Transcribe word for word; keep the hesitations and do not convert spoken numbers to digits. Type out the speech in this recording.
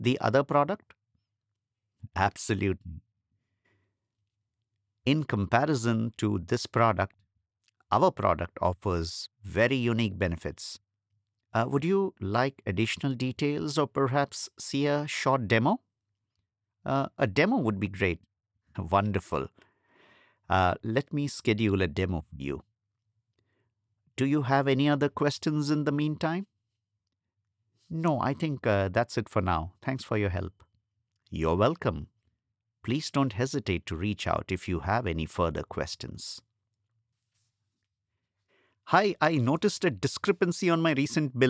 the other product? Absolutely. In comparison to this product, our product offers very unique benefits. Uh, would you like additional details or perhaps see a short demo? Uh, a demo would be great. Wonderful. Uh, let me schedule a demo for you. Do you have any other questions in the meantime? No, I think uh, that's it for now. Thanks for your help. You're welcome. Please don't hesitate to reach out if you have any further questions. Hi, I noticed a discrepancy on my recent bill.